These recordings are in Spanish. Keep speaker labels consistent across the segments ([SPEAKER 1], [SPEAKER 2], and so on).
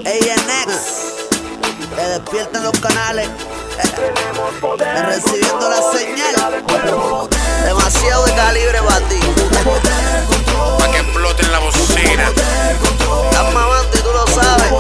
[SPEAKER 1] ANX, que despierten los canales, recibiendo la señal. Demasiado de calibre para ti,
[SPEAKER 2] pa' que exploten la bocina.
[SPEAKER 1] estás mamando y tú lo sabes.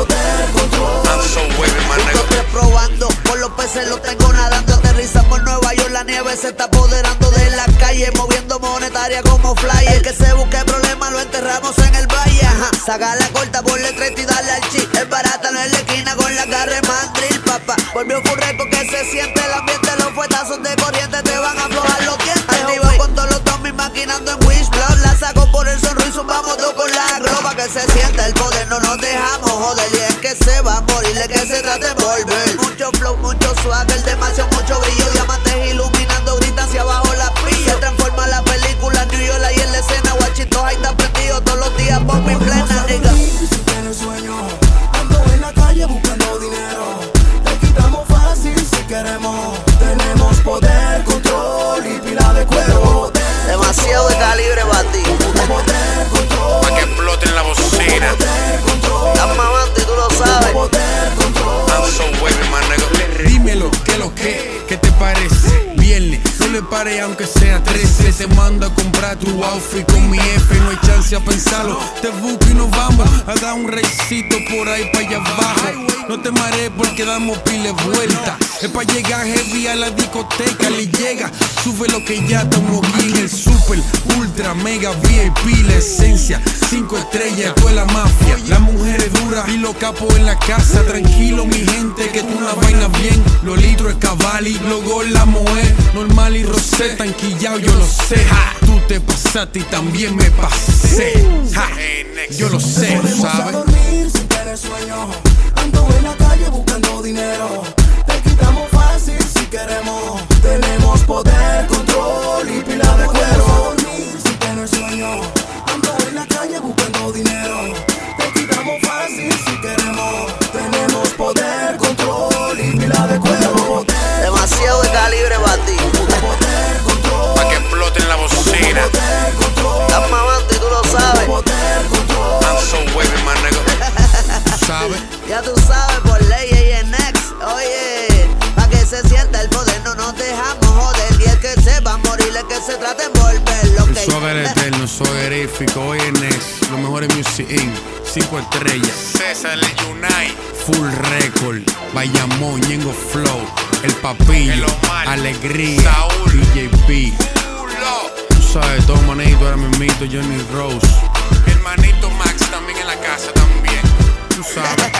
[SPEAKER 2] I'm so wavy, my nigga.
[SPEAKER 1] Estoy probando, por los peces los tengo nadando. Aterrizamos en Nueva York, la nieve se está apoderando de la calle, moviendo monetaria como flyer. El que se busque problemas lo enterramos en el valle. Saca la corta, ponle 30 y dale al chip. Es barata, no es la esquina con la carre mandril, papá. Volvió Furrey porque se siente el ambiente. Los fuetazos de corriente te van a aflojar los dientes. Activo con todos los zombies maquinando en Wishblock. La saco por el sonriso, vamos dos con la globa. Que se sienta el poder, no nos dejamos joder. Y es que se va a morir, de que se trate de volver. Mucho flow, mucho swagger, demasiado, mucho brillo. Diamantes iluminando, gritan hacia abajo la pilla. Se transforma la película, New York ahí en la escena. Guachito ahí está prendido todos los días, pop y plena, nigga.
[SPEAKER 3] Si tienes sueño, ando en la calle buscando dinero. Te quitamos fácil si queremos. Tenemos poder, control y pila de cuero.
[SPEAKER 1] Demasiado de calibre para ti,
[SPEAKER 3] Poder, control,
[SPEAKER 2] Pa' que exploten la bocina.
[SPEAKER 3] poder, control,
[SPEAKER 1] estás mamando y tú lo sabes.
[SPEAKER 3] poder, control.
[SPEAKER 2] I'm so wavy, my nigga.
[SPEAKER 4] Dímelo, ¿qué te parece? Viernes, no le pare aunque sea 13. Te mando a comprar tu outfit con mi F. No hay chance a pensarlo, te busco y nos vamos a dar un recito por ahí para allá abajo. No te marees porque damos pile vuelta. Es pa' llegar heavy a la discoteca. Le llega, sube lo que ya estamos aquí en el super, ultra, mega VIP. La esencia, 5 estrellas, toda la mafia. La mujer es dura y los capos en la casa. Tranquilo mi gente, que tú una vaina bien. Los litros es Cavalli, los gol la moe. Normal y rosé, tanquillao, yo lo sé. Ja, tú te pasaste y también me pasé. Ja, yo lo sé,
[SPEAKER 3] Podemos a
[SPEAKER 4] ¿sabes?
[SPEAKER 3] dormir si tienes sueño. Ando en la calle buscando dinero. Te quitamos fácil si queremos. Tenemos poder, control y pila de cuero. Podemos a dormir si tienes sueño. Ando en la calle buscando dinero. Te quitamos fácil si queremos. Tenemos poder, control y pila de cuero.
[SPEAKER 1] Demasiado de calibre para ti,
[SPEAKER 3] Poder, control,
[SPEAKER 2] Pa' que exploten la bocina.
[SPEAKER 3] poder, control,
[SPEAKER 1] estás mamando y tú lo sabes.
[SPEAKER 3] poder, control.
[SPEAKER 2] I'm so wavy, my nigga.
[SPEAKER 4] ¿Sabes?
[SPEAKER 1] Ya tú sabes, por ley ANX, oye, pa' que se sienta el poder, no nos dejamos joder. Y el que se va a morir, el que se trate de envolverlo,
[SPEAKER 4] El swagger eterno, swagger épico, hoy en Next, los mejores Music Inc., 5 estrellas,
[SPEAKER 2] César, el Unite.
[SPEAKER 4] Full Record, Bayamón, Ñengo Flow, El Papillo,
[SPEAKER 2] El Omar,
[SPEAKER 4] Alegría,
[SPEAKER 2] Saúl,
[SPEAKER 4] DJP,
[SPEAKER 2] Pulo.
[SPEAKER 4] tú sabes, todo manito, ahora mismito, Johnny Rose,
[SPEAKER 2] Mi hermanito Max también en la casa también.
[SPEAKER 4] tú sabes.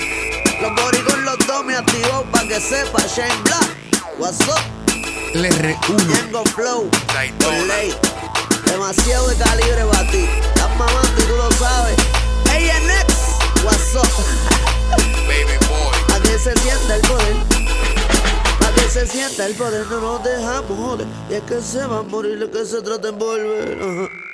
[SPEAKER 1] Los boricos los dos me activó pa' que sepa. Shane Black, what's up,
[SPEAKER 4] El R1,
[SPEAKER 1] Ñengo Flow, por
[SPEAKER 2] Daytona.
[SPEAKER 1] ley. Demasiado de calibre para ti, estás mamando y tú lo sabes. ANX, what's up.
[SPEAKER 2] Baby boy.
[SPEAKER 1] Pa' que se sienta el poder, pa' que se sienta el poder, no nos dejamos joder. Y es que se va a morir, el que se trate de envolver.